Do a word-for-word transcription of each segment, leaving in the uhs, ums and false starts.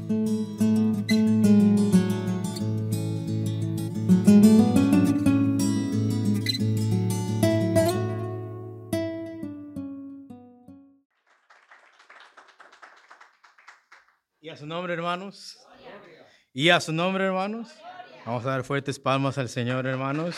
Y a su nombre, hermanos. Y a su nombre, hermanos. Vamos a dar fuertes palmas al Señor, hermanos.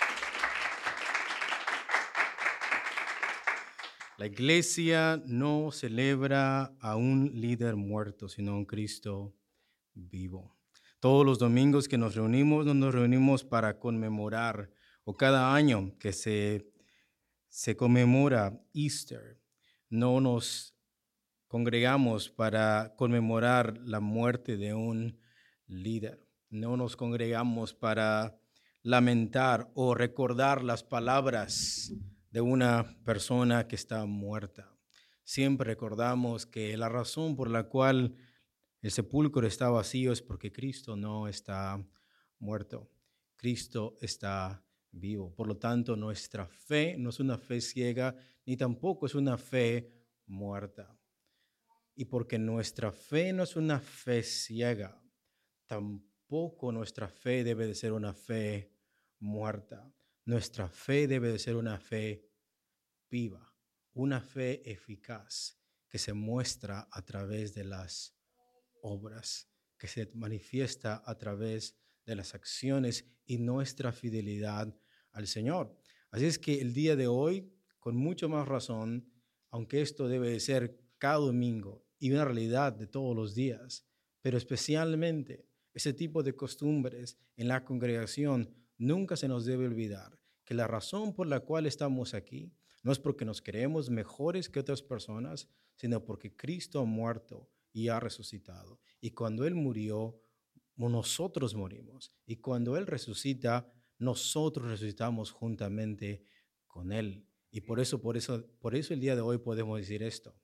La iglesia no celebra a un líder muerto, sino a un Cristo vivo. Todos los domingos que nos reunimos, no nos reunimos para conmemorar, o cada año que se, se conmemora Easter, no nos congregamos para conmemorar la muerte de un líder. No nos congregamos para lamentar o recordar las palabras de una persona que está muerta. Siempre recordamos que la razón por la cual el sepulcro está vacío es porque Cristo no está muerto. Cristo está vivo. Por lo tanto, nuestra fe no es una fe ciega, ni tampoco es una fe muerta. Y porque nuestra fe no es una fe ciega, tampoco nuestra fe debe de ser una fe muerta. Nuestra fe debe de ser una fe viva, una fe eficaz que se muestra a través de las obras, que se manifiesta a través de las acciones y nuestra fidelidad al Señor. Así es que el día de hoy, con mucho más razón, aunque esto debe de ser cada domingo y una realidad de todos los días, pero especialmente ese tipo de costumbres en la congregación, nunca se nos debe olvidar que la razón por la cual estamos aquí no es porque nos creemos mejores que otras personas, sino porque Cristo ha muerto y ha resucitado. Y cuando Él murió, nosotros morimos. Y cuando Él resucita, nosotros resucitamos juntamente con Él. Y por eso, por eso, por eso el día de hoy podemos decir esto.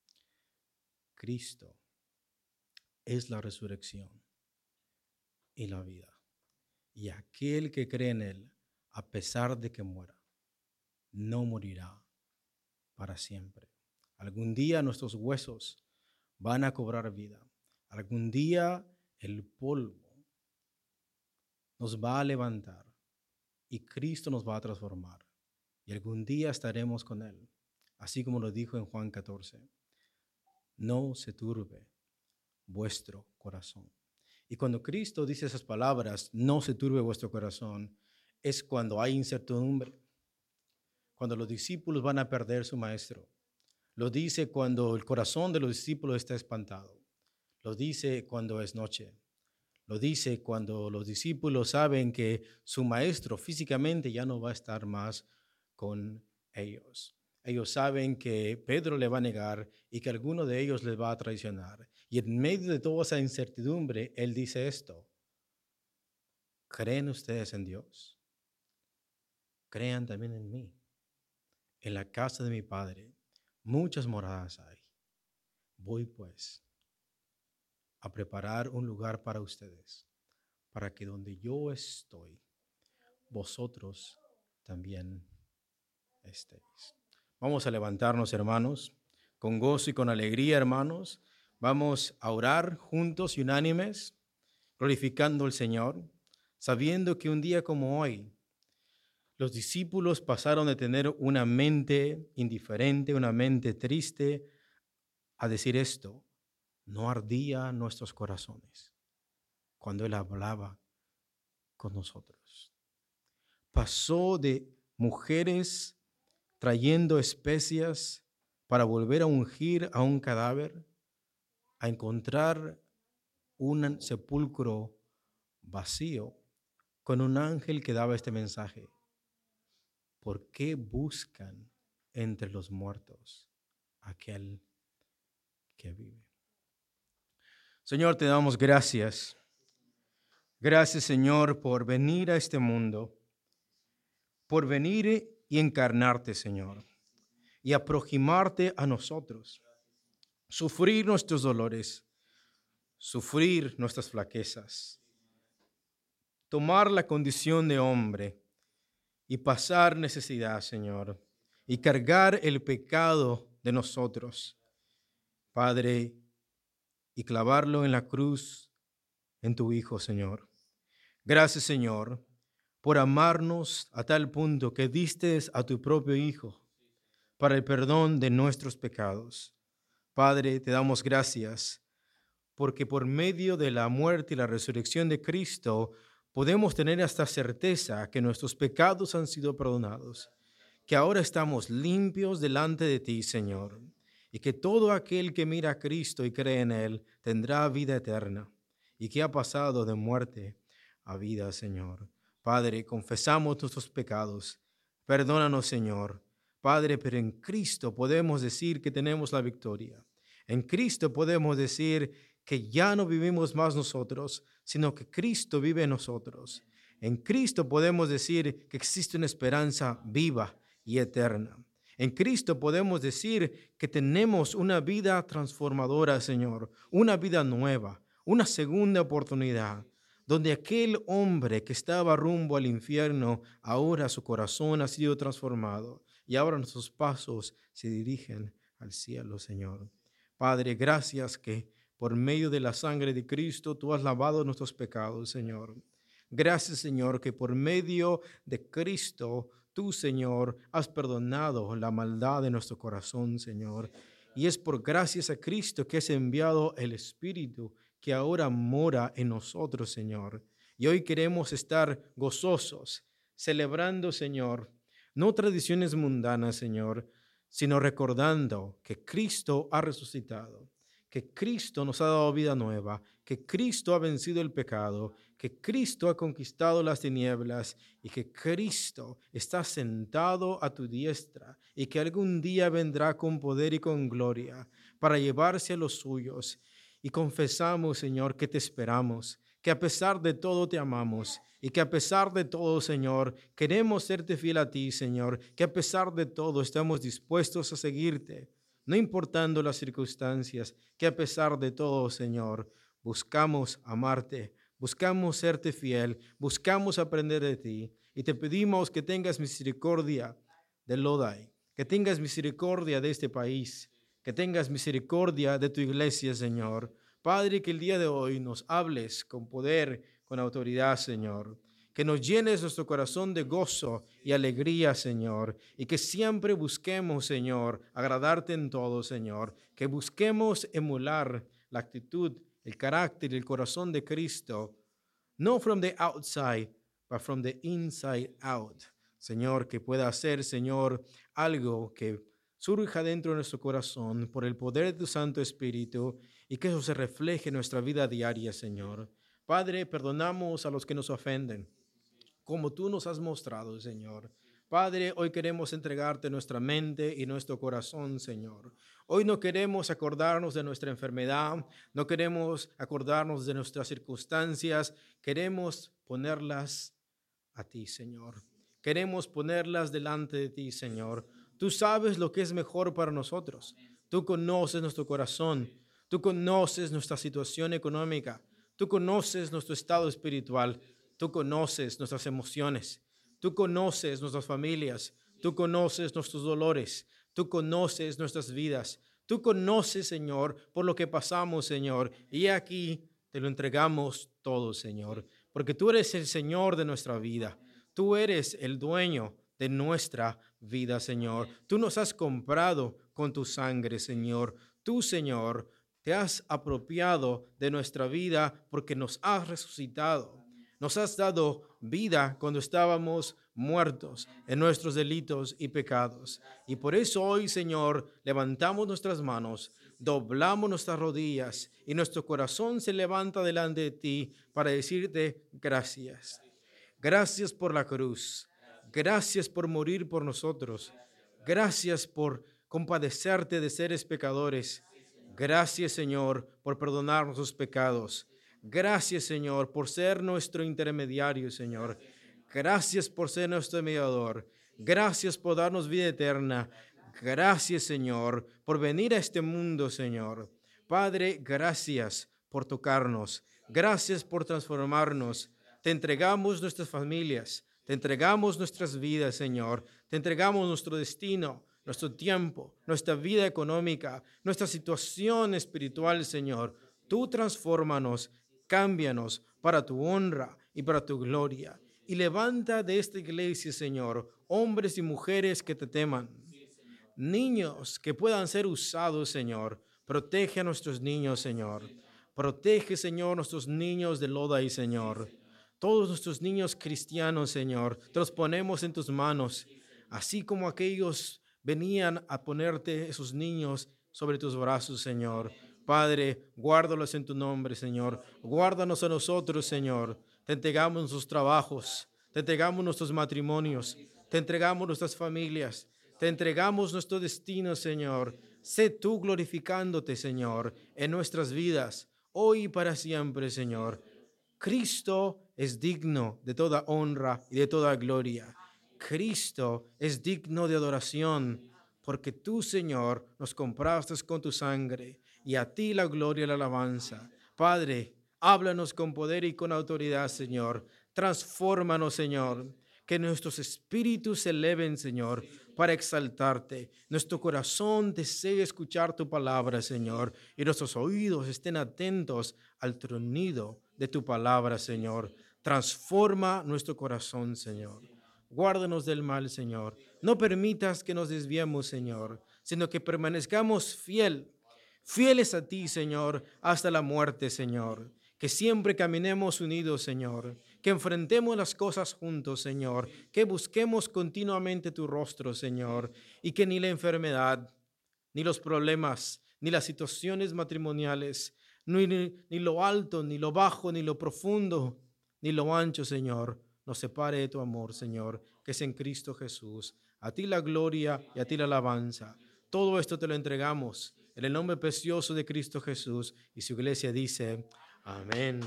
Cristo es la resurrección y la vida. Y aquel que cree en Él, a pesar de que muera, no morirá para siempre. Algún día nuestros huesos van a cobrar vida. Algún día el polvo nos va a levantar y Cristo nos va a transformar. Y algún día estaremos con Él, así como lo dijo en Juan catorce. No se turbe vuestro corazón. Y cuando Cristo dice esas palabras, no se turbe vuestro corazón, es cuando hay incertidumbre, cuando los discípulos van a perder su maestro. Lo dice cuando el corazón de los discípulos está espantado. Lo dice cuando es noche. Lo dice cuando los discípulos saben que su maestro físicamente ya no va a estar más con ellos. Ellos saben que Pedro le va a negar y que alguno de ellos les va a traicionar. Y en medio de toda esa incertidumbre, él dice esto. ¿Creen ustedes en Dios? Crean también en mí. En la casa de mi Padre muchas moradas hay. Voy pues a preparar un lugar para ustedes, para que donde yo estoy, vosotros también estéis. Vamos a levantarnos, hermanos, con gozo y con alegría, hermanos. Vamos a orar juntos y unánimes, glorificando al Señor, sabiendo que un día como hoy, los discípulos pasaron de tener una mente indiferente, una mente triste, a decir esto: no ardía nuestros corazones cuando Él hablaba con nosotros. Pasó de mujeres trayendo especias para volver a ungir a un cadáver, a encontrar un sepulcro vacío con un ángel que daba este mensaje: ¿por qué buscan entre los muertos aquel que vive? Señor, te damos gracias. Gracias, Señor, por venir a este mundo, por venir y encarnarte, Señor, y aproximarte a nosotros, sufrir nuestros dolores, sufrir nuestras flaquezas, tomar la condición de hombre y pasar necesidad, Señor, y cargar el pecado de nosotros, Padre, y clavarlo en la cruz en tu Hijo, Señor. Gracias, Señor, por amarnos a tal punto que diste a tu propio Hijo para el perdón de nuestros pecados. Padre, te damos gracias porque por medio de la muerte y la resurrección de Cristo podemos tener esta certeza que nuestros pecados han sido perdonados, que ahora estamos limpios delante de ti, Señor, y que todo aquel que mira a Cristo y cree en Él tendrá vida eterna y que ha pasado de muerte a vida, Señor. Padre, confesamos nuestros pecados. Perdónanos, Señor. Padre, pero en Cristo podemos decir que tenemos la victoria. En Cristo podemos decir que ya no vivimos más nosotros, sino que Cristo vive en nosotros. En Cristo podemos decir que existe una esperanza viva y eterna. En Cristo podemos decir que tenemos una vida transformadora, Señor, una vida nueva, una segunda oportunidad, donde aquel hombre que estaba rumbo al infierno, ahora su corazón ha sido transformado y ahora nuestros pasos se dirigen al cielo, Señor. Padre, gracias que por medio de la sangre de Cristo tú has lavado nuestros pecados, Señor. Gracias, Señor, que por medio de Cristo tú, Señor, has perdonado la maldad de nuestro corazón, Señor. Y es por gracias a Cristo que has enviado el Espíritu que ahora mora en nosotros, Señor. Y hoy queremos estar gozosos, celebrando, Señor, no tradiciones mundanas, Señor, sino recordando que Cristo ha resucitado, que Cristo nos ha dado vida nueva, que Cristo ha vencido el pecado, que Cristo ha conquistado las tinieblas y que Cristo está sentado a tu diestra y que algún día vendrá con poder y con gloria para llevarse a los suyos. Y confesamos, Señor, que te esperamos, que a pesar de todo te amamos y que a pesar de todo, Señor, queremos serte fiel a ti, Señor, que a pesar de todo estamos dispuestos a seguirte, no importando las circunstancias, que a pesar de todo, Señor, buscamos amarte, buscamos serte fiel, buscamos aprender de ti y te pedimos que tengas misericordia de Lodi, que tengas misericordia de este país, que tengas misericordia de tu iglesia, Señor. Padre, que el día de hoy nos hables con poder, con autoridad, Señor. Que nos llenes nuestro corazón de gozo y alegría, Señor. Y que siempre busquemos, Señor, agradarte en todo, Señor. Que busquemos emular la actitud, el carácter y el corazón de Cristo. No from the outside, but from the inside out. Señor, que pueda hacer, Señor, algo que surja dentro de nuestro corazón por el poder de tu Santo Espíritu y que eso se refleje en nuestra vida diaria, Señor. Padre, perdonamos a los que nos ofenden, como tú nos has mostrado, Señor. Padre, hoy queremos entregarte nuestra mente y nuestro corazón, Señor. Hoy no queremos acordarnos de nuestra enfermedad, no queremos acordarnos de nuestras circunstancias, queremos ponerlas a ti, Señor. Queremos ponerlas delante de ti, Señor. Tú sabes lo que es mejor para nosotros. Tú conoces nuestro corazón. Tú conoces nuestra situación económica. Tú conoces nuestro estado espiritual. Tú conoces nuestras emociones. Tú conoces nuestras familias. Tú conoces nuestros dolores. Tú conoces nuestras vidas. Tú conoces, Señor, por lo que pasamos, Señor. Y aquí te lo entregamos todo, Señor, porque tú eres el Señor de nuestra vida. Tú eres el dueño de nuestra vida, Señor. Tú nos has comprado con tu sangre, Señor. Tú, Señor, te has apropiado de nuestra vida porque nos has resucitado. Nos has dado vida cuando estábamos muertos en nuestros delitos y pecados. Y por eso hoy, Señor, levantamos nuestras manos, doblamos nuestras rodillas y nuestro corazón se levanta delante de ti para decirte gracias. Gracias por la cruz. Gracias por morir por nosotros. Gracias por compadecerte de seres pecadores. Gracias, Señor, por perdonar nuestros pecados. Gracias, Señor, por ser nuestro intermediario, Señor. Gracias por ser nuestro mediador. Gracias por darnos vida eterna. Gracias, Señor, por venir a este mundo, Señor. Padre, gracias por tocarnos. Gracias por transformarnos. Te entregamos nuestras familias. Te entregamos nuestras vidas, Señor. Te entregamos nuestro destino, nuestro tiempo, nuestra vida económica, nuestra situación espiritual, Señor. Tú transfórmanos, cámbianos para tu honra y para tu gloria. Y levanta de esta iglesia, Señor, hombres y mujeres que te teman. Niños que puedan ser usados, Señor. Protege a nuestros niños, Señor. Protege, Señor, nuestros niños de Lodi, Señor. Todos nuestros niños cristianos, Señor, te los ponemos en tus manos. Así como aquellos venían a ponerte esos niños sobre tus brazos, Señor. Padre, guárdalos en tu nombre, Señor. Guárdanos a nosotros, Señor. Te entregamos nuestros trabajos. Te entregamos nuestros matrimonios. Te entregamos nuestras familias. Te entregamos nuestro destino, Señor. Sé tú glorificándote, Señor, en nuestras vidas, hoy y para siempre, Señor. Cristo es digno de toda honra y de toda gloria. Cristo es digno de adoración, porque tú, Señor, nos compraste con tu sangre, y a ti la gloria y la alabanza. Padre, háblanos con poder y con autoridad, Señor. Transfórmanos, Señor. Que nuestros espíritus se eleven, Señor, para exaltarte. Nuestro corazón desee escuchar tu palabra, Señor, y nuestros oídos estén atentos al tronido de tu palabra, Señor. Transforma nuestro corazón, Señor. Guárdanos del mal, Señor. No permitas que nos desviemos, Señor, sino que permanezcamos fiel, fieles a ti, Señor, hasta la muerte, Señor. Que siempre caminemos unidos, Señor. Que enfrentemos las cosas juntos, Señor. Que busquemos continuamente tu rostro, Señor. Y que ni la enfermedad, ni los problemas, ni las situaciones matrimoniales, ni, ni, ni lo alto, ni lo bajo, ni lo profundo, ni lo ancho, Señor, nos separe de tu amor, Señor, que es en Cristo Jesús. A ti la gloria y a ti la alabanza. Todo esto te lo entregamos en el nombre precioso de Cristo Jesús. Y su iglesia dice, amén.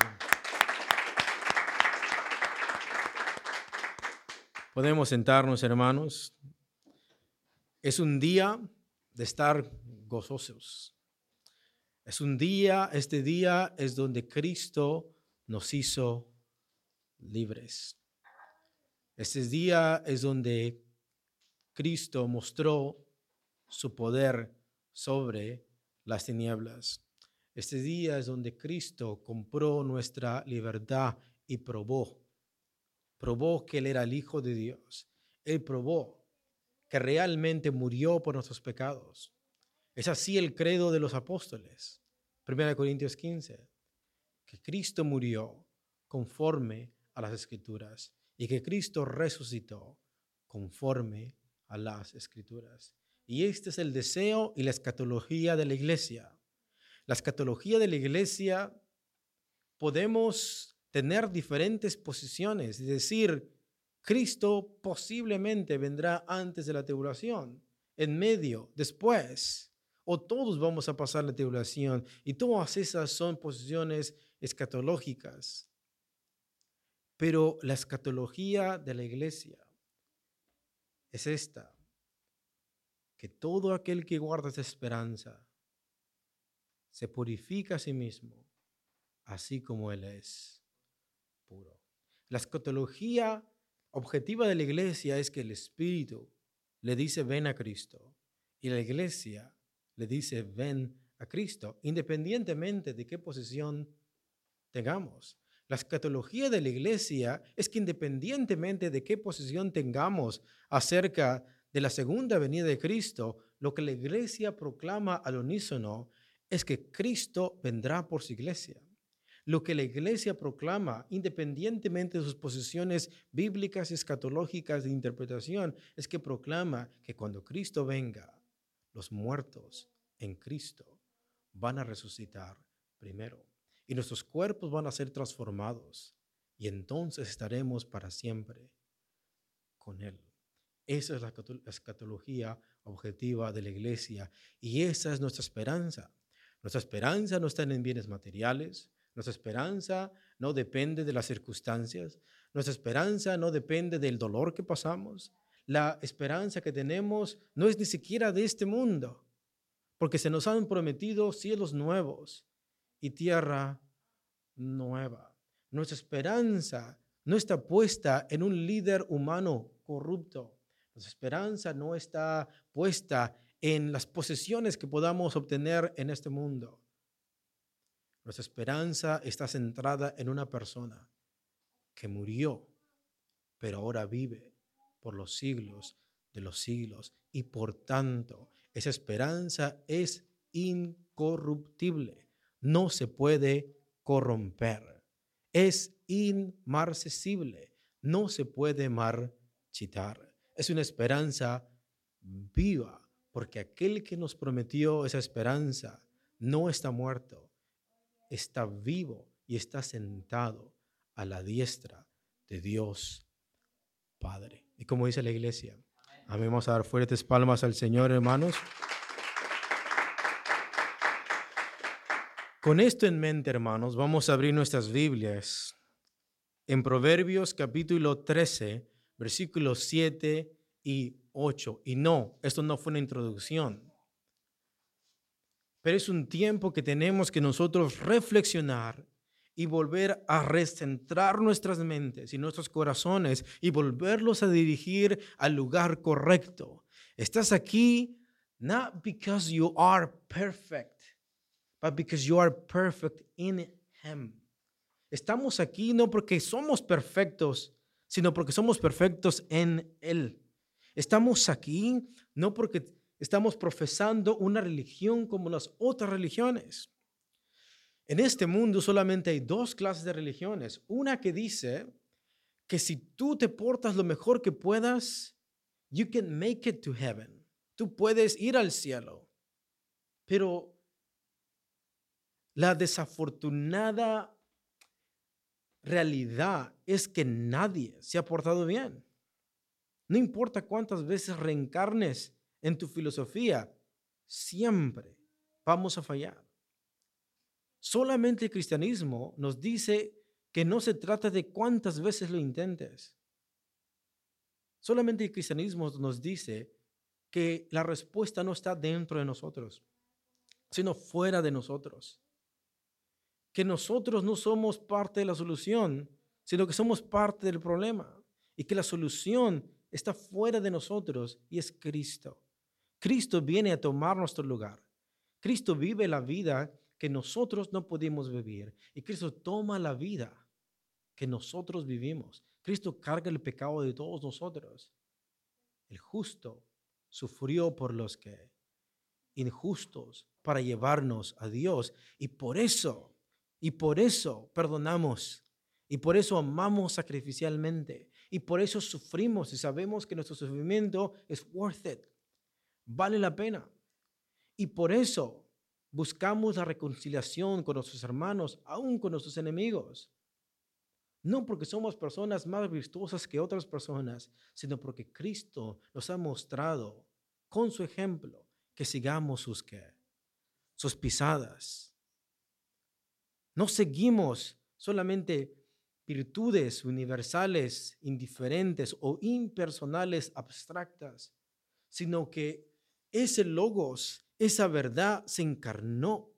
Podemos sentarnos, hermanos. Es un día de estar gozosos. Es un día, este día es donde Cristo nos hizo libres. Este día es donde Cristo mostró su poder sobre las tinieblas. Este día es donde Cristo compró nuestra libertad y probó. Probó que Él era el Hijo de Dios. Él probó que realmente murió por nuestros pecados. Es así el credo de los apóstoles. primera Corintios quince. Que Cristo murió conforme a las Escrituras y que Cristo resucitó conforme a las Escrituras. Y este es el deseo y la escatología de la iglesia. La escatología de la iglesia, podemos tener diferentes posiciones, es decir, Cristo posiblemente vendrá antes de la tribulación, en medio, después, o todos vamos a pasar la tribulación, y todas esas son posiciones escatológicas. Pero la escatología de la iglesia es esta, que todo aquel que guarda esa esperanza se purifica a sí mismo, así como Él es puro. La escatología objetiva de la iglesia es que el Espíritu le dice ven a Cristo y la iglesia le dice ven a Cristo, independientemente de qué posición tengamos. La escatología de la iglesia es que independientemente de qué posición tengamos acerca de la segunda venida de Cristo, lo que la iglesia proclama al unísono es que Cristo vendrá por su iglesia. Lo que la iglesia proclama, independientemente de sus posiciones bíblicas y escatológicas de interpretación, es que proclama que cuando Cristo venga, los muertos en Cristo van a resucitar primero y nuestros cuerpos van a ser transformados y entonces estaremos para siempre con Él. Esa es la escatología objetiva de la iglesia y esa es nuestra esperanza. Nuestra esperanza no está en bienes materiales. Nuestra esperanza no depende de las circunstancias. Nuestra esperanza no depende del dolor que pasamos. La esperanza que tenemos no es ni siquiera de este mundo, porque se nos han prometido cielos nuevos y tierra nueva. Nuestra esperanza no está puesta en un líder humano corrupto. Nuestra esperanza no está puesta en las posesiones que podamos obtener en este mundo. Nuestra esperanza está centrada en una persona que murió, pero ahora vive por los siglos de los siglos. Y por tanto, esa esperanza es incorruptible. No se puede corromper. Es inmarcesible. No se puede marchitar. Es una esperanza viva, porque aquel que nos prometió esa esperanza no está muerto, está vivo y está sentado a la diestra de Dios Padre. Y como dice la iglesia, amén. Vamos a dar fuertes palmas al Señor, hermanos. Con esto en mente, hermanos, vamos a abrir nuestras Biblias en Proverbios capítulo trece, versículos siete y ocho. Y no, esto no fue una introducción, pero es un tiempo que tenemos que nosotros reflexionar y volver a recentrar nuestras mentes y nuestros corazones y volverlos a dirigir al lugar correcto. Estás aquí not because you are perfect, but because you are perfect in Him. Estamos aquí no porque somos perfectos, sino porque somos perfectos en Él. Estamos aquí no porque estamos profesando una religión como las otras religiones. En este mundo solamente hay dos clases de religiones. Una que dice que si tú te portas lo mejor que puedas, you can make it to heaven. Tú puedes ir al cielo. Pero la desafortunada realidad es que nadie se ha portado bien. No importa cuántas veces reencarnes en tu filosofía, siempre vamos a fallar. Solamente el cristianismo nos dice que no se trata de cuántas veces lo intentes. Solamente el cristianismo nos dice que la respuesta no está dentro de nosotros, sino fuera de nosotros. Que nosotros no somos parte de la solución, sino que somos parte del problema. Y que la solución está fuera de nosotros y es Cristo. Cristo viene a tomar nuestro lugar. Cristo vive la vida que nosotros no pudimos vivir. Y Cristo toma la vida que nosotros vivimos. Cristo carga el pecado de todos nosotros. El justo sufrió por los que injustos para llevarnos a Dios. Y por eso, y por eso perdonamos. Y por eso amamos sacrificialmente. Y por eso sufrimos y sabemos que nuestro sufrimiento es worth it. Vale la pena. Y por eso buscamos la reconciliación con nuestros hermanos, aún con nuestros enemigos. No porque somos personas más virtuosas que otras personas, sino porque Cristo nos ha mostrado con su ejemplo que sigamos sus, ¿qué? Sus pisadas. No seguimos solamente virtudes universales, indiferentes o impersonales abstractas, sino que ese logos, esa verdad se encarnó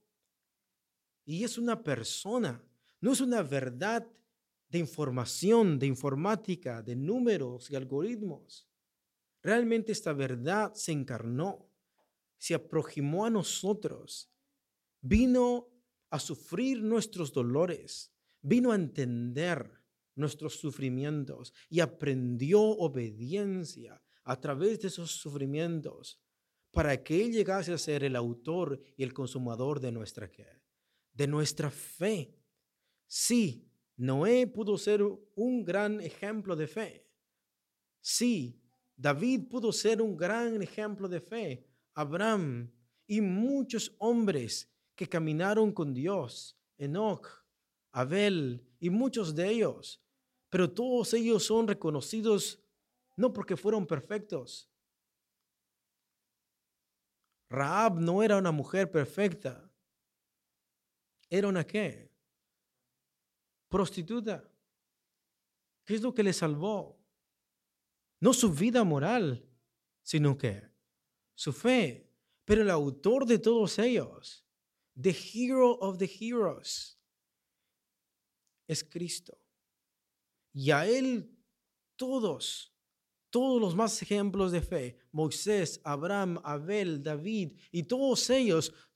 y es una persona, no es una verdad de información, de informática, de números y algoritmos. Realmente esta verdad se encarnó, se aproximó a nosotros, vino a sufrir nuestros dolores, vino a entender nuestros sufrimientos y aprendió obediencia a través de esos sufrimientos para que Él llegase a ser el autor y el consumador de nuestra, de nuestra fe. Sí, Noé pudo ser un gran ejemplo de fe. Sí, David pudo ser un gran ejemplo de fe. Abraham y muchos hombres que caminaron con Dios, Enoc, Abel y muchos de ellos. Pero todos ellos son reconocidos no porque fueron perfectos. Rahab no era una mujer perfecta. ¿Era una qué? Prostituta. ¿Qué es lo que le salvó? No su vida moral, sino que su fe. Pero el autor de todos ellos, the hero of the heroes, es Cristo. Y a Él todos, todos los más ejemplos de fe, Moisés, Abraham, Abel, David y todos ellos,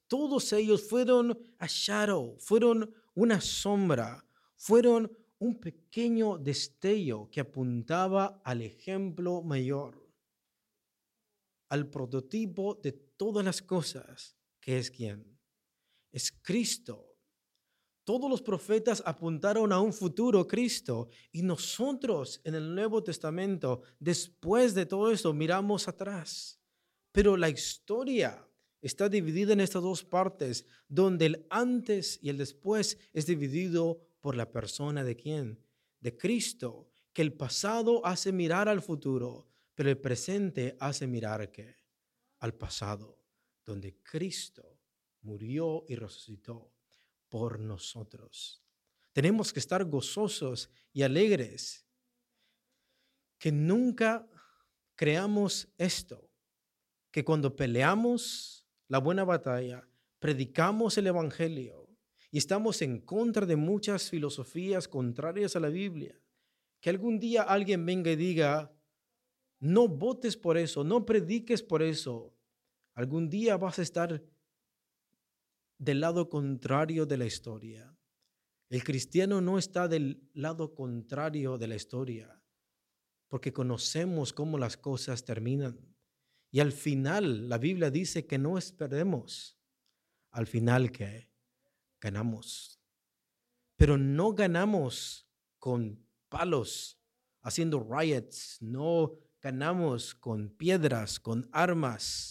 Todos ellos fueron a shadow, fueron una sombra, fueron un pequeño destello que apuntaba al ejemplo mayor, al prototipo de todas las cosas, que es ¿quién? Es Cristo. Todos los profetas apuntaron a un futuro Cristo y nosotros en el Nuevo Testamento, después de todo esto, miramos atrás. Pero la historia está dividida en estas dos partes, donde el antes y el después es dividido por la persona de quién, de Cristo, que el pasado hace mirar al futuro, pero el presente hace mirar ¿qué? Al pasado, donde Cristo murió y resucitó por nosotros. Tenemos que estar gozosos y alegres, que nunca creamos esto, que cuando peleamos la buena batalla, predicamos el evangelio y estamos en contra de muchas filosofías contrarias a la Biblia, que algún día alguien venga y diga, no votes por eso, no prediques por eso. Algún día vas a estar del lado contrario de la historia. El cristiano no está del lado contrario de la historia, porque conocemos cómo las cosas terminan. Y al final, la Biblia dice que no es perdemos, al final que ganamos. Pero no ganamos con palos, haciendo riots, no ganamos con piedras, con armas.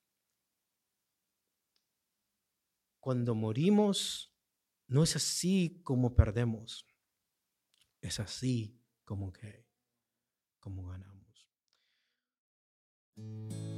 Cuando morimos, no es así como perdemos, es así como que, como ganamos.